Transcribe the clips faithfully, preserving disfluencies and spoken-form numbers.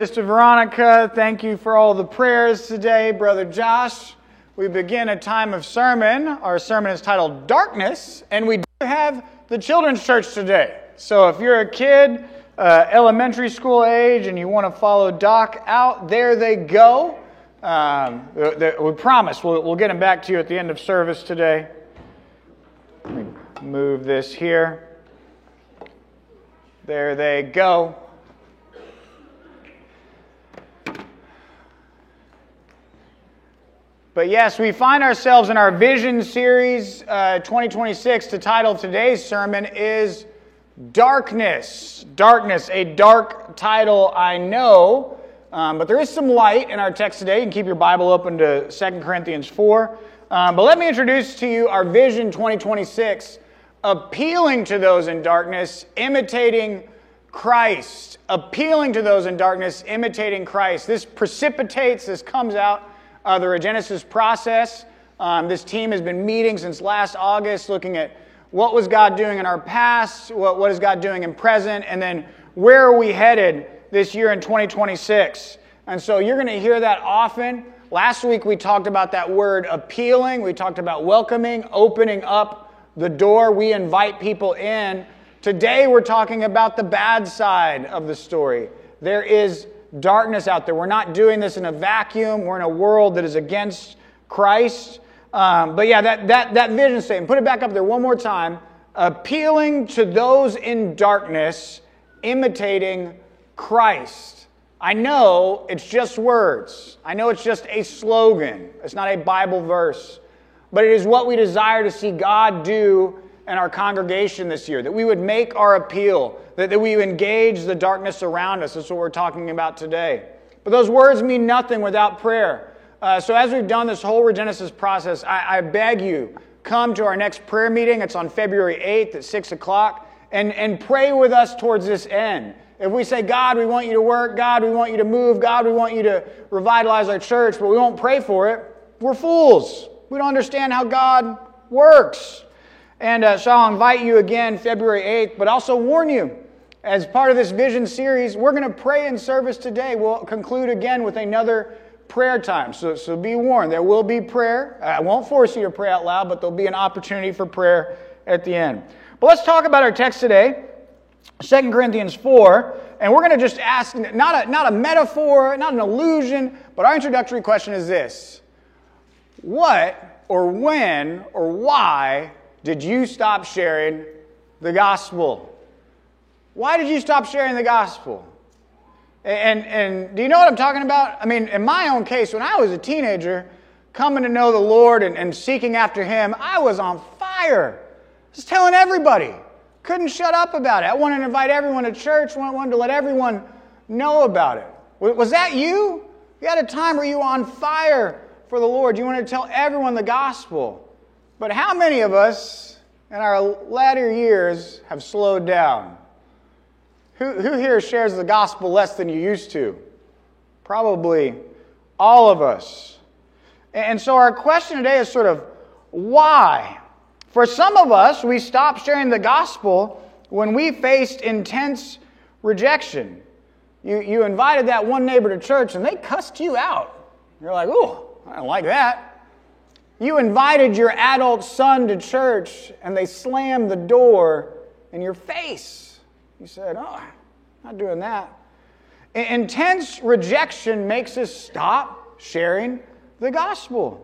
Sister Veronica, thank you for all the prayers today. Brother Josh, we begin a time of sermon. Our sermon is titled Darkness, and we do have the children's church today. So if you're a kid, uh, elementary school age, and you want to follow Doc out, there they go. Um, we promise we'll, we'll get them back to you at the end of service today. Let me move this here. There they go. But yes, we find ourselves in our Vision Series uh, twenty twenty-six. The title of today's sermon is Darkness. Darkness, a dark title, I know. Um, but there is some light in our text today. You can keep your Bible open to Second Corinthians four. Um, but let me introduce to you our Vision twenty twenty-six, appealing to those in darkness, imitating Christ. Appealing to those in darkness, imitating Christ. This precipitates, this comes out Uh, the Regenesis process. Um, this team has been meeting since last August, looking at what was God doing in our past, what, what is God doing in present, and then where are we headed this year in twenty twenty-six. And so you're going to hear that often. Last week we talked about that word appealing. We talked about welcoming, opening up the door. We invite people in. Today we're talking about the bad side of the story. There is darkness out there. We're not doing this in a vacuum. We're in a world that is against Christ. Um, but yeah, that, that, that vision statement, put it back up there one more time. Appealing to those in darkness, imitating Christ. I know it's just words. I know it's just a slogan. It's not a Bible verse. But it is what we desire to see God do in our congregation this year, that we would make our appeal, that, that we engage the darkness around us. That's what we're talking about today. But those words mean nothing without prayer. Uh, so as we've done this whole Regenesis process, I, I beg you, come to our next prayer meeting. It's on February eighth at six o'clock, and, and pray with us towards this end. If we say, God, we want you to work, God, we want you to move, God, we want you to revitalize our church, but we won't pray for it, we're fools. We don't understand how God works. And uh, so I'll invite you again February eighth, but also warn you, as part of this Vision series, we're going to pray in service today. We'll conclude again with another prayer time. So, so be warned, there will be prayer. I won't force you to pray out loud, but there'll be an opportunity for prayer at the end. But let's talk about our text today, Second Corinthians four, and we're going to just ask, not a, not a metaphor, not an illusion, but our introductory question is this. What or when or why did you stop sharing the gospel? Why did you stop sharing the gospel? And, and do you know what I'm talking about? I mean, in my own case, when I was a teenager, coming to know the Lord and, and seeking after Him, I was on fire. Just telling everybody. Couldn't shut up about it. I wanted to invite everyone to church. I wanted to let everyone know about it. Was that you? You had a time where you were on fire for the Lord. You wanted to tell everyone the gospel. But how many of us in our latter years have slowed down? Who, who here shares the gospel less than you used to? Probably all of us. And so our question today is sort of, why? For some of us, we stopped sharing the gospel when we faced intense rejection. You, you invited that one neighbor to church and they cussed you out. You're like, ooh, I don't like that. You invited your adult son to church and they slammed the door in your face. You said, oh, I'm not doing that. Intense rejection makes us stop sharing the gospel.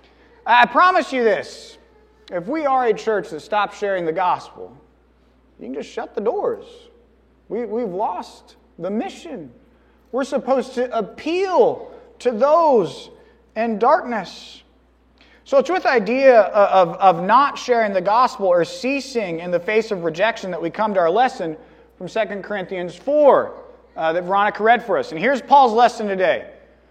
I promise you this. If we are a church that stops sharing the gospel, you can just shut the doors. We, we've lost the mission. We're supposed to appeal to those in darkness. So it's with the idea of, of not sharing the gospel or ceasing in the face of rejection that we come to our lesson from Second Corinthians four uh, that Veronica read for us. And here's Paul's lesson today.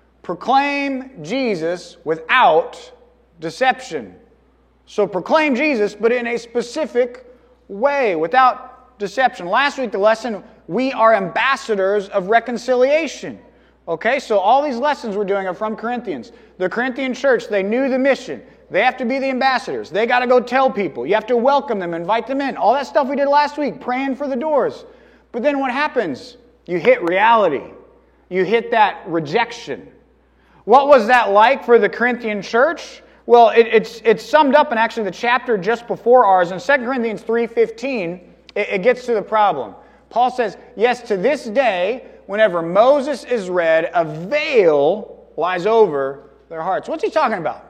Proclaim Jesus without deception. So proclaim Jesus, but in a specific way, without deception. Last week, the lesson, we are ambassadors of reconciliation. Okay, so all these lessons we're doing are from Corinthians. The Corinthian church, they knew the mission. They have to be the ambassadors. They got to go tell people. You have to welcome them, invite them in. All that stuff we did last week, praying for the doors. But then what happens? You hit reality. you hit that rejection. What was that like for the Corinthian church? Well, it, it's, it's summed up in actually the chapter just before ours. In Second Corinthians three fifteen, it, it gets to the problem. Paul says, yes, to this day, whenever Moses is read, a veil lies over their hearts. What's he talking about?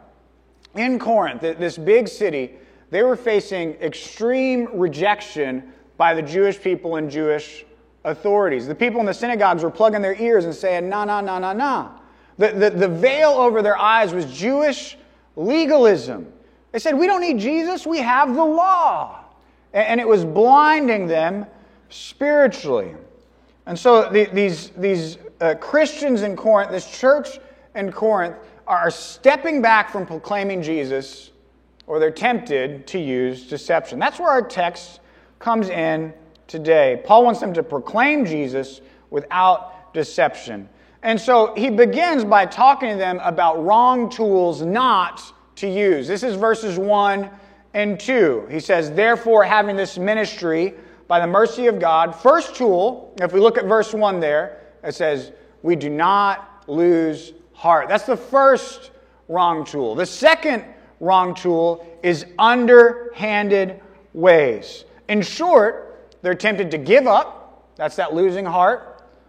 In Corinth, this big city, they were facing extreme rejection by the Jewish people and Jewish authorities. The people in the synagogues were plugging their ears and saying, no, no, no, no, no. The, the, the veil over their eyes was Jewish legalism. They said, we don't need Jesus, we have the law. And it was blinding them spiritually. And so the, these, these uh, Christians in Corinth, this church in Corinth, are stepping back from proclaiming Jesus, or they're tempted to use deception. That's where our text comes in today. Paul wants them to proclaim Jesus without deception. And so he begins by talking to them about wrong tools not to use. This is verses one and two. He says, therefore, having this ministry by the mercy of God, first tool, if we look at verse one there, it says, we do not lose heart. That's the first wrong tool. The second wrong tool is underhanded ways. In short, they're tempted to give up. That's that losing heart.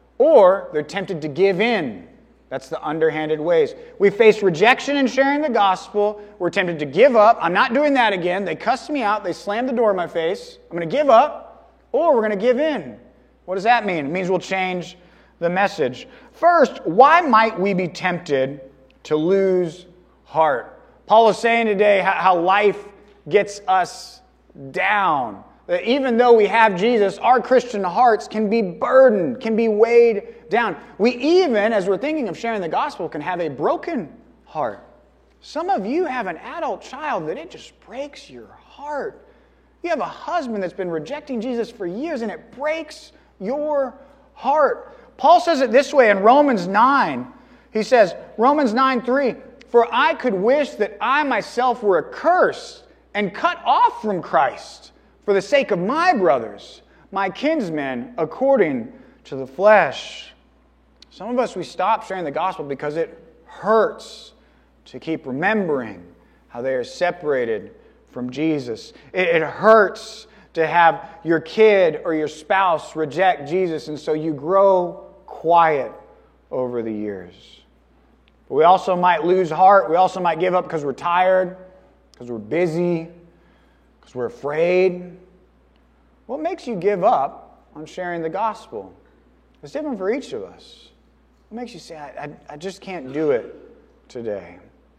Or they're tempted to give in. That's the underhanded ways. We face rejection in sharing the gospel. We're tempted to give up. I'm not doing that again. They cussed me out. They slammed the door in my face. I'm going to give up. Or we're going to give in. What does that mean? It means we'll change the message. First, why might we be tempted to lose heart? Paul is saying today how life gets us down. That even though we have Jesus, our Christian hearts can be burdened, can be weighed down. We even, as we're thinking of sharing the gospel, can have a broken heart. Some of you have an adult child that it just breaks your heart. You have a husband that's been rejecting Jesus for years and it breaks your heart. Paul says it this way in Romans nine. He says, Romans nine three, for I could wish that I myself were accursed and cut off from Christ for the sake of my brothers, my kinsmen, according to the flesh. Some of us, we stop sharing the gospel because it hurts to keep remembering how they are separated from Jesus. It, it hurts to have your kid or your spouse reject Jesus, and so you grow quiet over the years. But we also might lose heart. We also might give up because we're tired, because we're busy, because we're afraid. What makes you give up on sharing the gospel? It's different for each of us. What makes you say, I, I, I just can't do it today?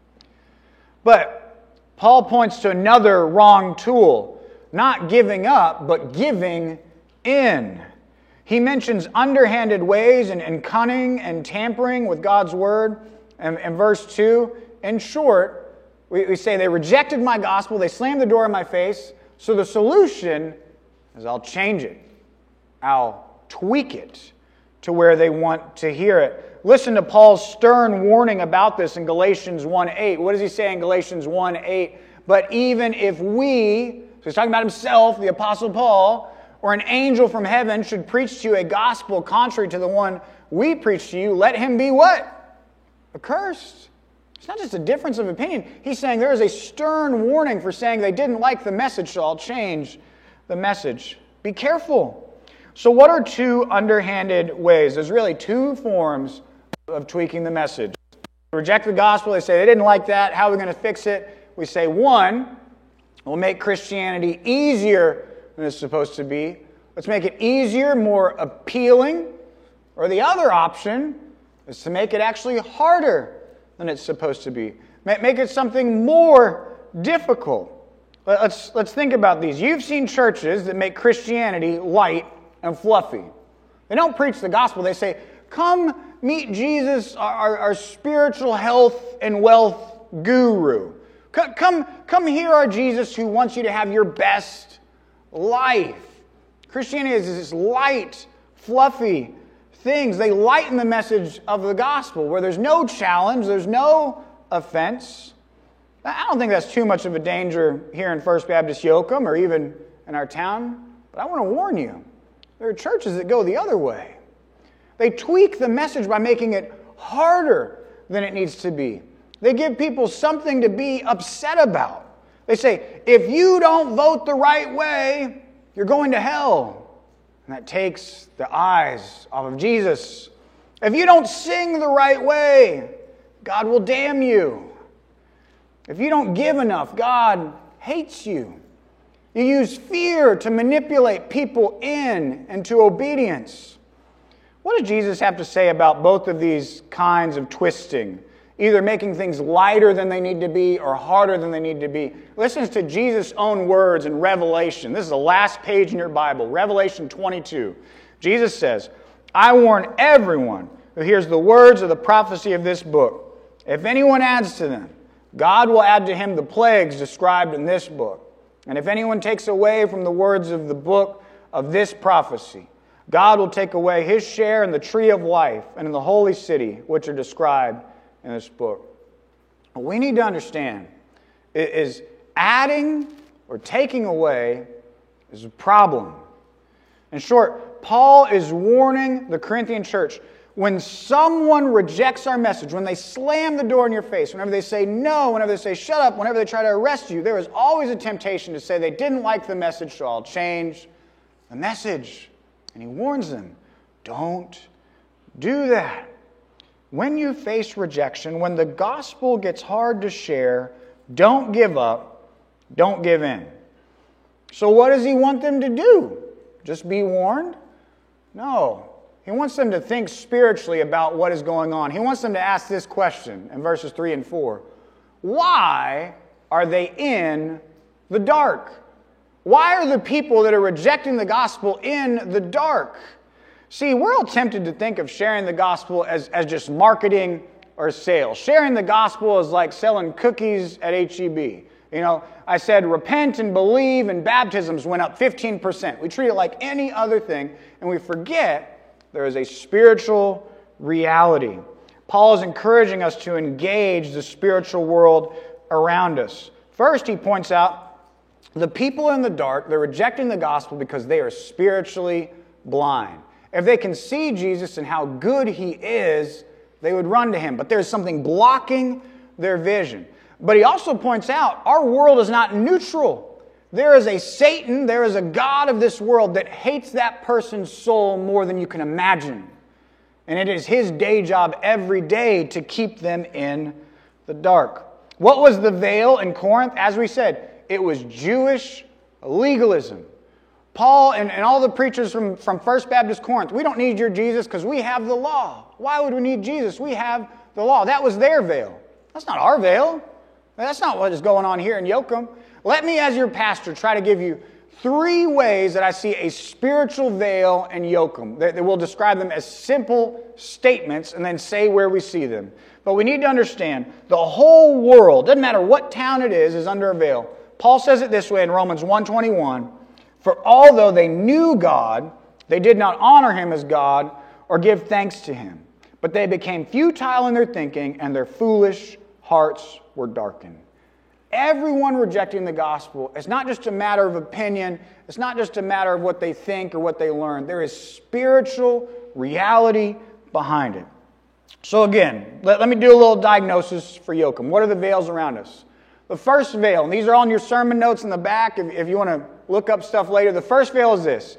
But Paul points to another wrong tool. Not giving up, but giving in. He mentions underhanded ways and, and cunning and tampering with God's word. And in verse two, in short, we, we say they rejected my gospel, they slammed the door in my face, so the solution is I'll change it. I'll tweak it to where they want to hear it. Listen to Paul's stern warning about this in Galatians one eight. What does he say in Galatians one eight? But even if we, so he's talking about himself, the Apostle Paul, or an angel from heaven should preach to you a gospel contrary to the one we preach to you, let him be what? Accursed. It's not just a difference of opinion. He's saying there is a stern warning for saying they didn't like the message, so I'll change the message. Be careful. So what are two underhanded ways? There's really two forms of tweaking the message. They reject the gospel. They say they didn't like that. How are we going to fix it? We say, one, we'll make Christianity easier than it's supposed to be. Let's make it easier, more appealing. Or the other option is to make it actually harder than it's supposed to be. Make it something more difficult. Let's, let's think about these. You've seen churches that make Christianity light and fluffy. They don't preach the gospel. They say, come meet Jesus, our, our spiritual health and wealth guru. Come, come, come hear our Jesus who wants you to have your best life. Christianity is this light, fluffy things. They lighten the message of the gospel where there's no challenge, there's no offense. I don't think that's too much of a danger here in First Baptist Yoakum or even in our town. But I want to warn you, there are churches that go the other way. They tweak the message by making it harder than it needs to be. They give people something to be upset about. They say, if you don't vote the right way, you're going to hell. And that takes the eyes off of Jesus. If you don't sing the right way, God will damn you. If you don't give enough, God hates you. You use fear to manipulate people in and to obedience. What does Jesus have to say about both of these kinds of twisting? Either making things lighter than they need to be or harder than they need to be. Listen to Jesus' own words in Revelation. This is the last page in your Bible, Revelation twenty-two. Jesus says, I warn everyone who hears the words of the prophecy of this book. If anyone adds to them, God will add to him the plagues described in this book. And if anyone takes away from the words of the book of this prophecy, God will take away his share in the tree of life and in the holy city, which are described in this book. What we need to understand is adding or taking away is a problem. In short, Paul is warning the Corinthian church, when someone rejects our message, when they slam the door in your face, whenever they say no, whenever they say shut up, whenever they try to arrest you, there is always a temptation to say they didn't like the message, so I'll change the message. And he warns them, don't do that. When you face rejection, when the gospel gets hard to share, don't give up, don't give in. So what does he want them to do? Just be warned? No. He wants them to think spiritually about what is going on. He wants them to ask this question in verses three and four. Why are they in the dark? Why are the people that are rejecting the gospel in the dark? See, we're all tempted to think of sharing the gospel as, as just marketing or sales. Sharing the gospel is like selling cookies at H E B. You know, I said repent and believe, and baptisms went up fifteen percent. We treat it like any other thing, and we forget there is a spiritual reality. Paul is encouraging us to engage the spiritual world around us. First, he points out the people in the dark, they're rejecting the gospel because they are spiritually blind. If they can see Jesus and how good he is, they would run to him. But there's something blocking their vision. But he also points out our world is not neutral. There is a Satan, there is a God of this world that hates that person's soul more than you can imagine. And it is his day job every day to keep them in the dark. What was the veil in Corinth? As we said, it was Jewish legalism. Paul and, and all the preachers from, from First Baptist Corinth, we don't need your Jesus because we have the law. Why would we need Jesus? We have the law. That was their veil. That's not our veil. That's not what is going on here in Yoakum. Let me, as your pastor, try to give you three ways that I see a spiritual veil in Yoakum. That we'll describe them as simple statements and then say where we see them. But we need to understand the whole world, doesn't matter what town it is, is under a veil. Paul says it this way in Romans one twenty-one, for although they knew God, they did not honor him as God or give thanks to him. But they became futile in their thinking, and their foolish hearts were darkened. Everyone rejecting the gospel, it's not just a matter of opinion. It's not just a matter of what they think or what they learn. There is spiritual reality behind it. So again, let, let me do a little diagnosis for Yoakum. What are the veils around us? The first veil, and these are on your sermon notes in the back if, if you want to look up stuff later. The first veil is this: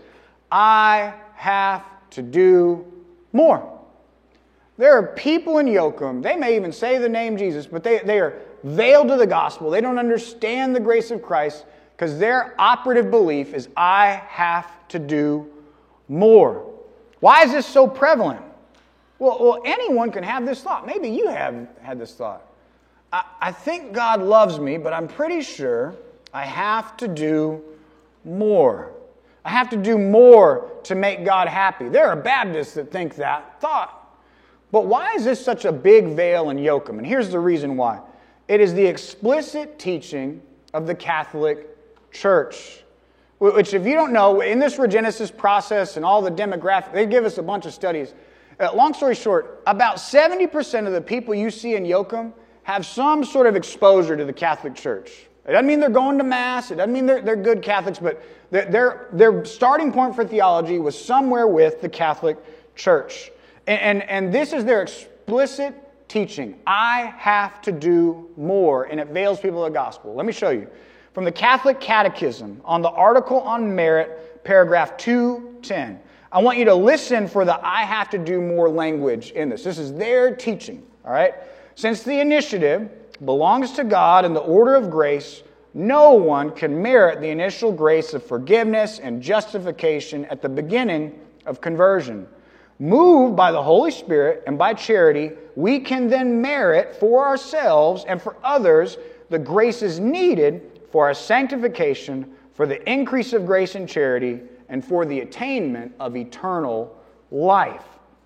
I have to do more. There are people in Yoakum, they may even say the name Jesus, but they, they are veiled to the gospel. They don't understand the grace of Christ because their operative belief is I have to do more. Why is this so prevalent? Well, well anyone can have this thought. Maybe you have had this thought. I, I think God loves me, but I'm pretty sure I have to do more. I have to do more to make God happy. There are Baptists that think that thought. But why is this such a big veil in Yoakum? And here's the reason why. It is the explicit teaching of the Catholic Church. Which, if you don't know, in this Regenesis process and all the demographics, they give us a bunch of studies. Uh, long story short, about seventy percent of the people you see in Yoakum have some sort of exposure to the Catholic Church. It doesn't mean they're going to Mass. It doesn't mean they're, they're good Catholics, but their, their, their starting point for theology was somewhere with the Catholic Church. And, and, and this is their explicit teaching. I have to do more, and it veils people of the gospel. Let me show you. From the Catholic Catechism, on the article on merit, paragraph two ten. I want you to listen for the I have to do more language in this. This is their teaching, all right? Since the initiative belongs to God in the order of grace, no one can merit the initial grace of forgiveness and justification at the beginning of conversion. Moved by the Holy Spirit and by charity, we can then merit for ourselves and for others the graces needed for our sanctification, for the increase of grace and charity, and for the attainment of eternal life.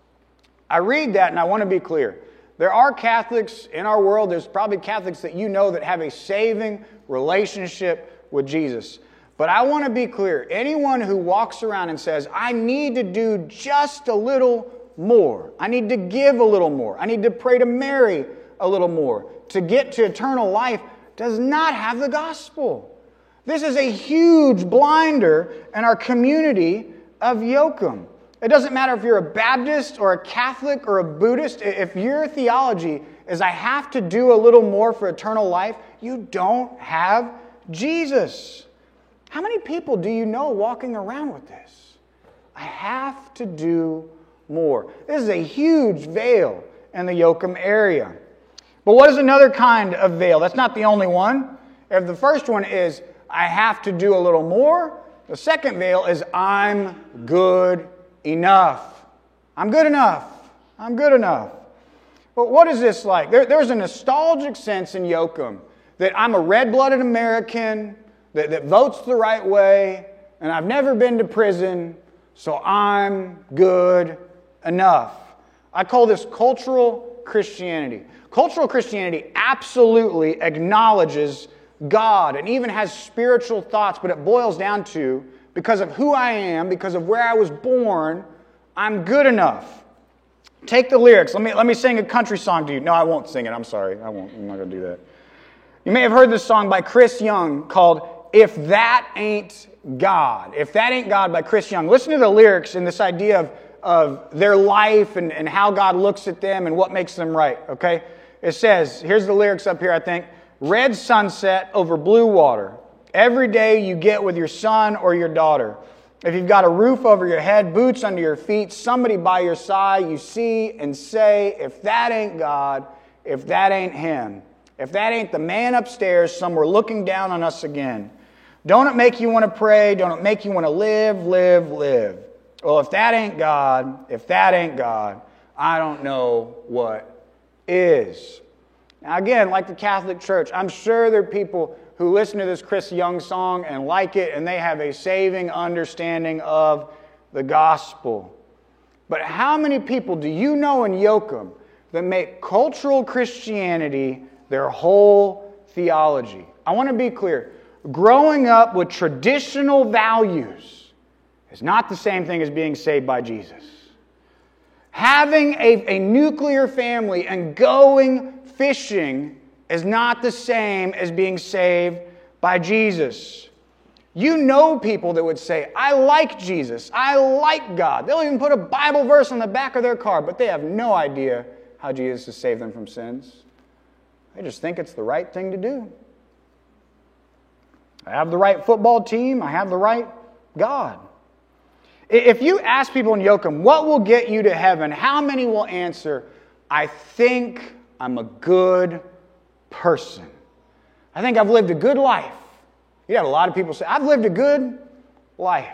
I read that and I want to be clear. There are Catholics in our world, there's probably Catholics that you know that have a saving relationship with Jesus. But I want to be clear. Anyone who walks around and says, I need to do just a little more. I need to give a little more. I need to pray to Mary a little more to get to eternal life does not have the gospel. This is a huge blinder in our community of Yoakum. It doesn't matter if you're a Baptist or a Catholic or a Buddhist. If your theology is I have to do a little more for eternal life, you don't have Jesus. How many people do you know walking around with this? I have to do more. This is a huge veil in the Yoakum area. But what is another kind of veil? That's not the only one. If the first one is I have to do a little more, the second veil is I'm good enough. I'm good enough. I'm good enough. But what is this like? There, there's a nostalgic sense in Yoakum that I'm a red-blooded American that, that votes the right way, and I've never been to prison, so I'm good enough. I call this cultural Christianity. Cultural Christianity absolutely acknowledges God and even has spiritual thoughts, but it boils down to, because of who I am, because of where I was born, I'm good enough. Take the lyrics. Let me, let me sing a country song to you. No, I won't sing it. I'm sorry. I won't. I'm not going to do that. You may have heard this song by Chris Young called If That Ain't God. If That Ain't God by Chris Young. Listen to the lyrics and this idea of, of their life and, and how God looks at them and what makes them right. Okay? It says, here's the lyrics up here, I think. Red sunset over blue water. Every day you get with your son or your daughter. If you've got a roof over your head, boots under your feet, somebody by your side, you see and say, if that ain't God, if that ain't Him, if that ain't the man upstairs somewhere looking down on us again, don't it make you want to pray? Don't it make you want to live, live, live? Well, if that ain't God, if that ain't God, I don't know what is. Now again, like the Catholic Church, I'm sure there are people who listen to this Chris Young song and like it, and they have a saving understanding of the gospel. But how many people do you know in Yoakum that make cultural Christianity their whole theology? I want to be clear. Growing up with traditional values is not the same thing as being saved by Jesus. Having a, a nuclear family and going fishing is not the same as being saved by Jesus. You know people that would say, I like Jesus, I like God. They'll even put a Bible verse on the back of their car, but they have no idea how Jesus has saved them from sins. They just think it's the right thing to do. I have the right football team, I have the right God. If you ask people in Yoakum, what will get you to heaven? How many will answer, I think I'm a good person. I think I've lived a good life. You have a lot of people say, I've lived a good life.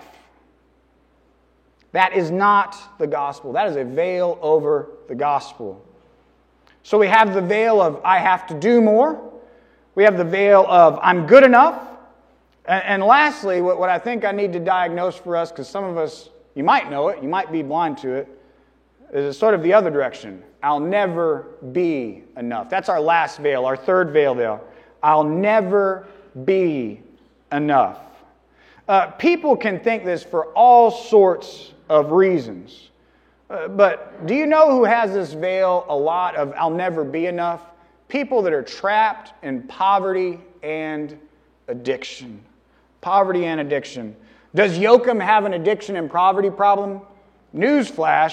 That is not the gospel. That is a veil over the gospel. So we have the veil of I have to do more. We have the veil of I'm good enough. And, and lastly, what, what I think I need to diagnose for us, because some of us, you might know it, you might be blind to it, is sort of the other direction. I'll never be enough. That's our last veil, our third veil there. I'll never be enough. Uh, people can think this for all sorts of reasons. Uh, but do you know who has this veil a lot of I'll never be enough? People that are trapped in poverty and addiction. Poverty and addiction. Does Yoakum have an addiction and poverty problem? Newsflash,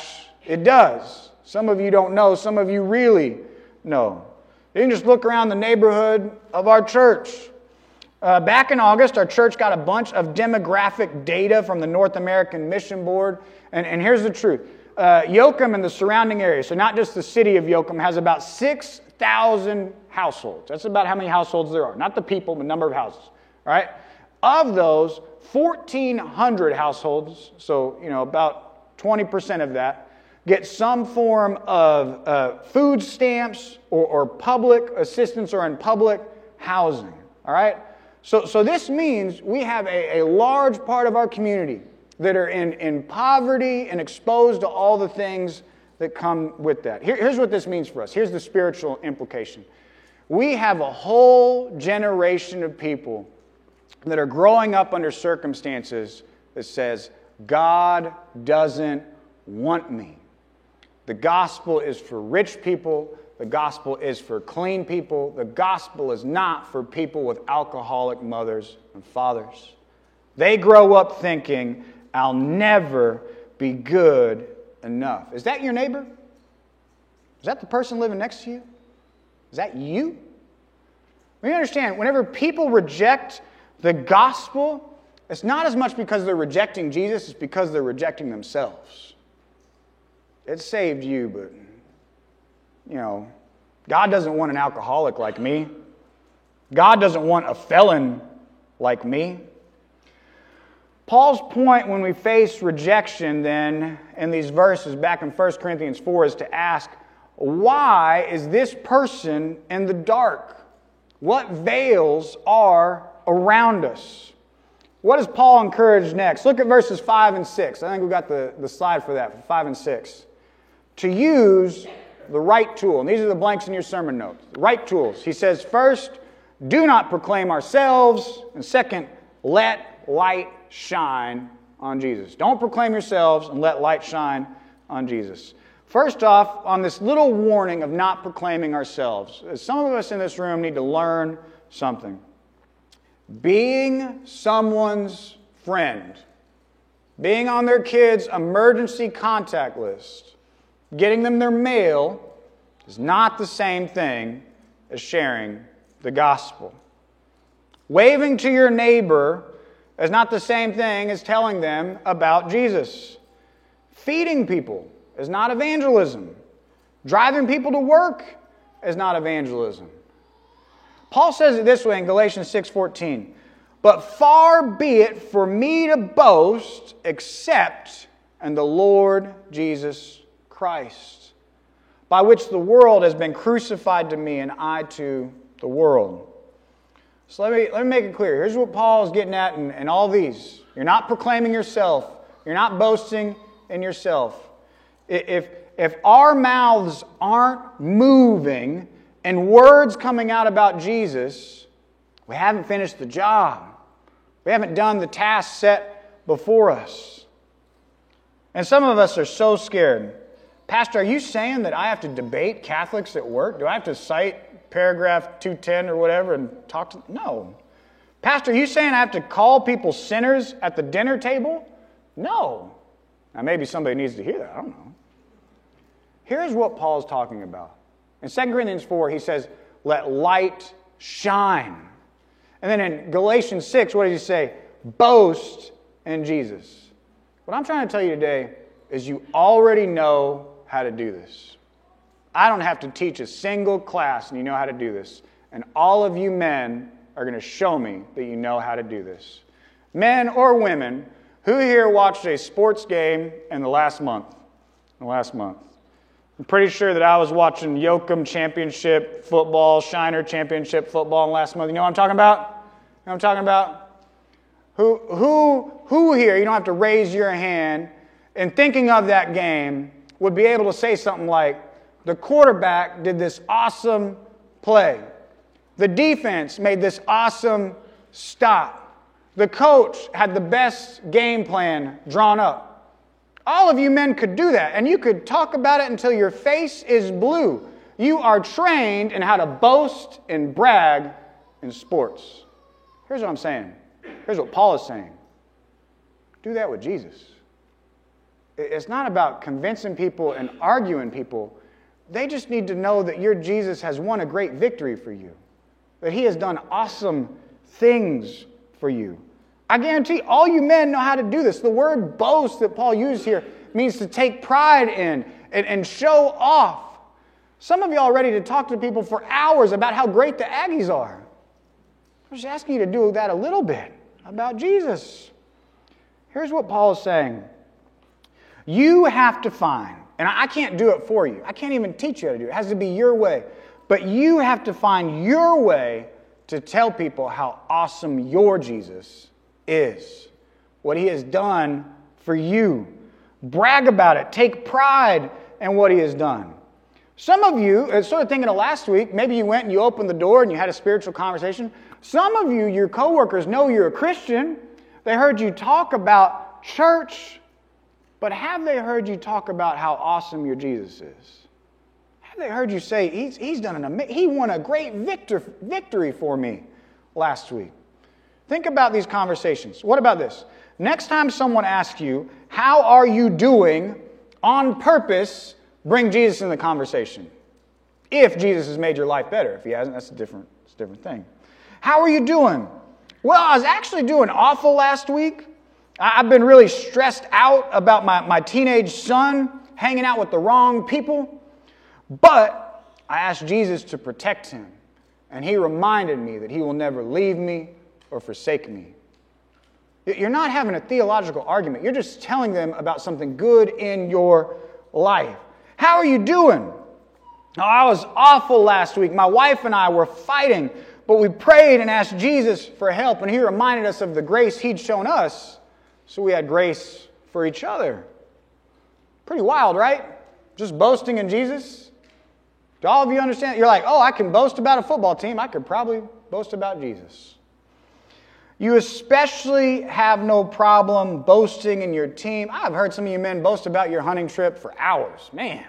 It does. Some of you don't know. Some of you really know. You can just look around the neighborhood of our church. Uh, back in August, our church got a bunch of demographic data from the North American Mission Board. And, and here's the truth. Uh, Yoakum and the surrounding area, so not just the city of Yoakum, has about six thousand households. That's about how many households there are. Not the people, but number of houses. All right? Of those, fourteen hundred households, so you know about twenty percent of that, get some form of uh, food stamps or, or public assistance or in public housing. All right? So, so this means we have a, a large part of our community that are in, in poverty and exposed to all the things that come with that. Here, here's what this means for us. Here's the spiritual implication. We have a whole generation of people that are growing up under circumstances that says, God doesn't want me. The gospel is for rich people. The gospel is for clean people. The gospel is not for people with alcoholic mothers and fathers. They grow up thinking, I'll never be good enough. Is that your neighbor? Is that the person living next to you? Is that you? We understand, whenever people reject the gospel, it's not as much because they're rejecting Jesus, it's because they're rejecting themselves. It saved you, but, you know, God doesn't want an alcoholic like me. God doesn't want a felon like me. Paul's point when we face rejection then in these verses back in First Corinthians four is to ask, why is this person in the dark? What veils are around us? What does Paul encourage next? Look at verses five and six. I think we've got the, the slide for that, five and six. To use the right tool. And these are the blanks in your sermon notes. The right tools. He says, first, do not proclaim ourselves. And second, let light shine on Jesus. Don't proclaim yourselves and let light shine on Jesus. First off, on this little warning of not proclaiming ourselves, some of us in this room need to learn something. Being someone's friend, being on their kids' emergency contact list, getting them their mail is not the same thing as sharing the gospel. Waving to your neighbor is not the same thing as telling them about Jesus. Feeding people is not evangelism. Driving people to work is not evangelism. Paul says it this way in Galatians six fourteen. But far be it for me to boast except in the Lord Jesus Christ, by which the world has been crucified to me and I to the world. So let me, let me make it clear. Here's what Paul is getting at in, in all these. You're not proclaiming yourself. You're not boasting in yourself. If, if our mouths aren't moving and words coming out about Jesus, we haven't finished the job. We haven't done the task set before us. And some of us are so scared. Pastor, are you saying that I have to debate Catholics at work? Do I have to cite paragraph two ten or whatever and talk to them? No. Pastor, are you saying I have to call people sinners at the dinner table? No. Now maybe somebody needs to hear that. I don't know. Here's what Paul's talking about. In Second Corinthians four, he says, let light shine. And then in Galatians six, what does he say? Boast in Jesus. What I'm trying to tell you today is you already know how to do this. I don't have to teach a single class and you know how to do this. And all of you men are going to show me that you know how to do this. Men or women, who here watched a sports game in the last month? The last month. I'm pretty sure that I was watching Yoakum Championship football, Shiner Championship football last month. You know what I'm talking about? You know what I'm talking about? Who, who, who here, you don't have to raise your hand, and thinking of that game would be able to say something like, the quarterback did this awesome play. The defense made this awesome stop. The coach had the best game plan drawn up. All of you men could do that, and you could talk about it until your face is blue. You are trained in how to boast and brag in sports. Here's what I'm saying. Here's what Paul is saying. Do that with Jesus. It's not about convincing people and arguing people. They just need to know that your Jesus has won a great victory for you, that he has done awesome things for you. I guarantee all you men know how to do this. The word boast that Paul used here means to take pride in and, and show off. Some of y'all are ready to talk to people for hours about how great the Aggies are. I'm just asking you to do that a little bit about Jesus. Here's what Paul is saying. You have to find, and I can't do it for you. I can't even teach you how to do it. It has to be your way. But you have to find your way to tell people how awesome your Jesus is, what he has done for you. Brag about it. Take pride in what he has done. Some of you, sort of thinking of last week, maybe you went and you opened the door and you had a spiritual conversation. Some of you, your coworkers, know you're a Christian. They heard you talk about church, but have they heard you talk about how awesome your Jesus is? Have they heard you say, he's, he's done an amazing, he won a great victor, victory for me last week? Think about these conversations. What about this? Next time someone asks you, how are you doing, on purpose, bring Jesus in the conversation. If Jesus has made your life better. If he hasn't, that's a different, it's a different thing. How are you doing? Well, I was actually doing awful last week. I've been really stressed out about my, my teenage son hanging out with the wrong people. But I asked Jesus to protect him. And he reminded me that he will never leave me or forsake me. You're not having a theological argument. You're just telling them about something good in your life. How are you doing? Oh, I was awful last week. My wife and I were fighting, but we prayed and asked Jesus for help, and he reminded us of the grace he'd shown us, so we had grace for each other. Pretty wild, right? Just boasting in Jesus. Do all of you understand? You're like, oh, I can boast about a football team. I could probably boast about Jesus. You especially have no problem boasting in your team. I've heard some of you men boast about your hunting trip for hours. Man,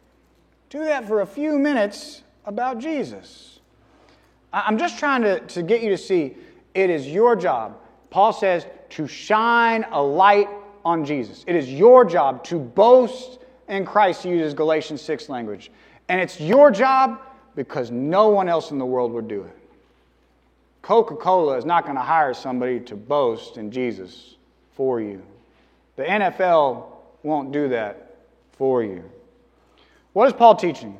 do that for a few minutes about Jesus. I'm just trying to, to get you to see it is your job. Paul says to shine a light on Jesus. It is your job to boast in Christ, to use Galatians six language. And it's your job because no one else in the world would do it. Coca-Cola is not going to hire somebody to boast in Jesus for you. The N F L won't do that for you. What is Paul teaching?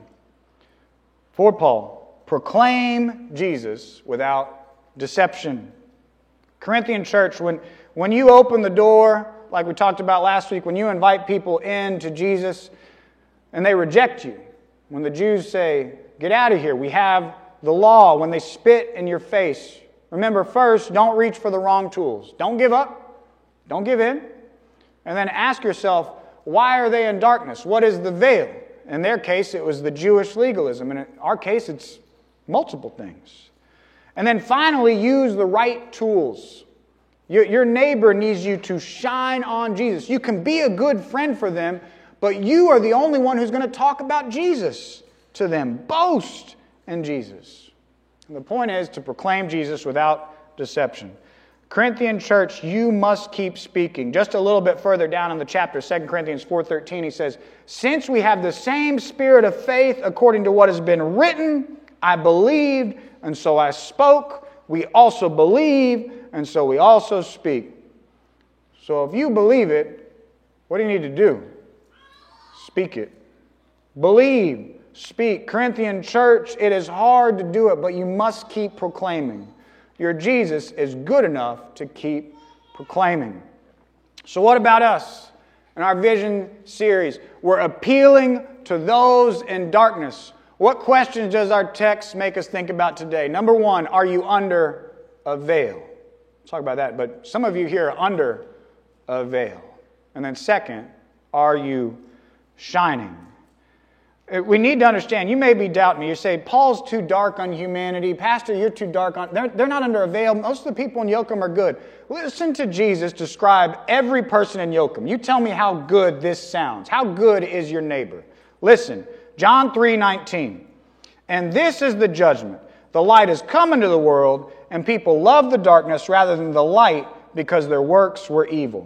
For Paul, proclaim Jesus without deception. Corinthian church, when, when you open the door, like we talked about last week, when you invite people in to Jesus and they reject you, when the Jews say, get out of here, we have the law, when they spit in your face, remember first, don't reach for the wrong tools. Don't give up. Don't give in. And then ask yourself, why are they in darkness? What is the veil? In their case, it was the Jewish legalism. In our case, it's multiple things. And then finally, use the right tools. Your, your neighbor needs you to shine on Jesus. You can be a good friend for them, but you are the only one who's going to talk about Jesus to them. Boast in Jesus. And the point is to proclaim Jesus without deception. Corinthian church, you must keep speaking. Just a little bit further down in the chapter, Second Corinthians four thirteen, he says, since we have the same spirit of faith according to what has been written, I believed, and so I spoke. We also believe, and so we also speak. So if you believe it, what do you need to do? Speak it. Believe. Speak. Corinthian church, it is hard to do it, but you must keep proclaiming. Your Jesus is good enough to keep proclaiming. So what about us? In our vision series, we're appealing to those in darkness. What questions does our text make us think about today? Number one, are you under a veil? Let's talk about that, but some of you here are under a veil. And then second, are you shining? We need to understand, you may be doubting me. You say, Paul's too dark on humanity. Pastor, you're too dark on... They're, they're not under a veil. Most of the people in Yoakum are good. Listen to Jesus describe every person in Yoakum. You tell me how good this sounds. How good is your neighbor? Listen, John three nineteen. And this is the judgment. The light has come into the world, and people love the darkness rather than the light because their works were evil.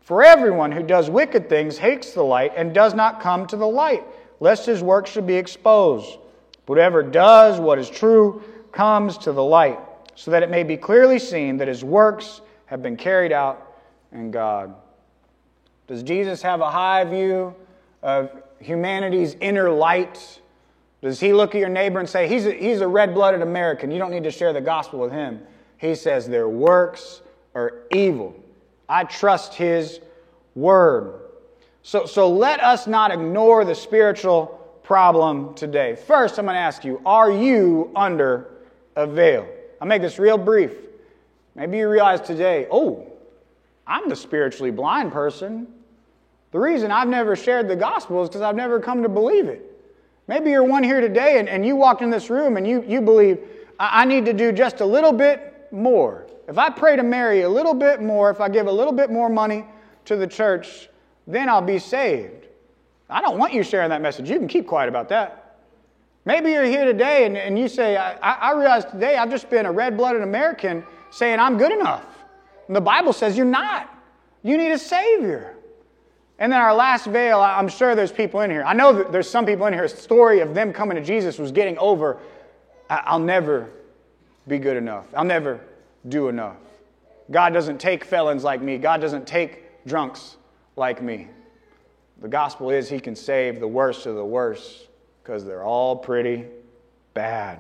For everyone who does wicked things hates the light and does not come to the light, lest his work should be exposed. Whoever does what is true comes to the light, so that it may be clearly seen that his works have been carried out in God. Does Jesus have a high view of humanity's inner light? Does he look at your neighbor and say, he's a, he's a red-blooded American, you don't need to share the gospel with him? He says their works are evil. I trust his word. So, so let us not ignore the spiritual problem today. First, I'm going to ask you, are you under a veil? I'll make this real brief. Maybe you realize today, oh, I'm the spiritually blind person. The reason I've never shared the gospel is because I've never come to believe it. Maybe you're one here today and, and you walked in this room and you, you believe, I, I need to do just a little bit more. If I pray to Mary a little bit more, if I give a little bit more money to the church, then I'll be saved. I don't want you sharing that message. You can keep quiet about that. Maybe you're here today and, and you say, I, I realize today I've just been a red-blooded American saying I'm good enough. And the Bible says you're not. You need a Savior. And then our last veil, I'm sure there's people in here. I know that there's some people in here, a story of them coming to Jesus was getting over, I'll never be good enough. I'll never do enough. God doesn't take felons like me. God doesn't take drunks like me. The gospel is he can save the worst of the worst because they're all pretty bad.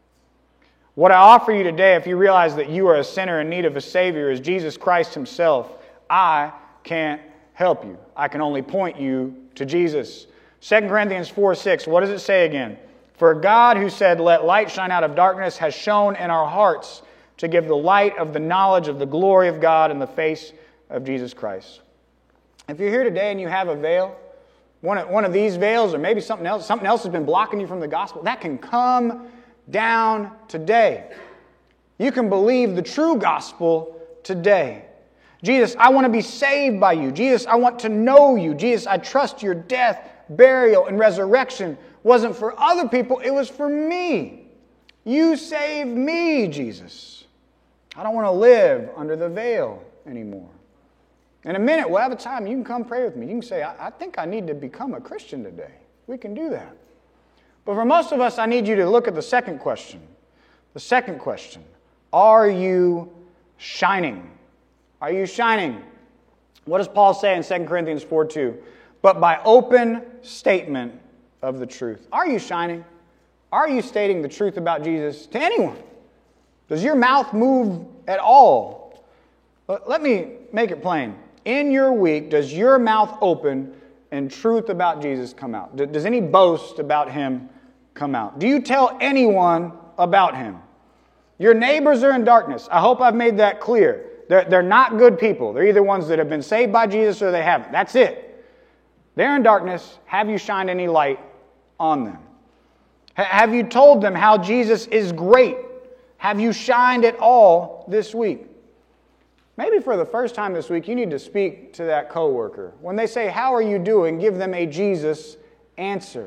What I offer you today, if you realize that you are a sinner in need of a Savior, is Jesus Christ himself. I can't help you. I can only point you to Jesus. Second Corinthians four six, what does it say again? For God who said, let light shine out of darkness, has shone in our hearts to give the light of the knowledge of the glory of God in the face of Jesus Christ. If you're here today and you have a veil, one of, one of these veils or maybe something else, something else has been blocking you from the gospel, that can come down today. You can believe the true gospel today. Jesus, I want to be saved by you. Jesus, I want to know you. Jesus, I trust your death, burial, and resurrection wasn't for other people, it was for me. You saved me, Jesus. I don't want to live under the veil anymore. In a minute, we'll have a time. You can come pray with me. You can say, I, I think I need to become a Christian today. We can do that. But for most of us, I need you to look at the second question. The second question, are you shining? Are you shining? What does Paul say in Second Corinthians four two? But by open statement of the truth. Are you shining? Are you stating the truth about Jesus to anyone? Does your mouth move at all? But let me make it plain. In your week, does your mouth open and truth about Jesus come out? Does any boast about him come out? Do you tell anyone about him? Your neighbors are in darkness. I hope I've made that clear. They're, they're not good people. They're either ones that have been saved by Jesus or they haven't. That's it. They're in darkness. Have you shined any light on them? H- have you told them how Jesus is great? Have you shined at all this week? Maybe for the first time this week, you need to speak to that coworker. When they say, how are you doing? Give them a Jesus answer.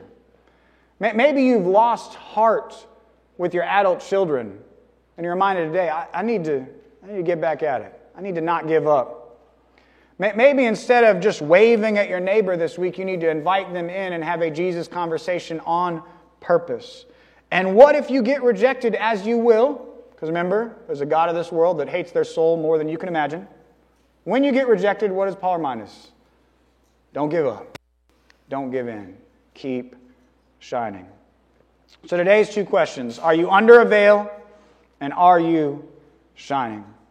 Maybe you've lost heart with your adult children and you're reminded today, I, I need to I need to get back at it. I need to not give up. Maybe instead of just waving at your neighbor this week, you need to invite them in and have a Jesus conversation on purpose. And what if you get rejected, as you will? Because remember, there's a God of this world that hates their soul more than you can imagine. When you get rejected, what does Paul remind us? Don't give up. Don't give in. Keep shining. So today's two questions. Are you under a veil? And are you shining?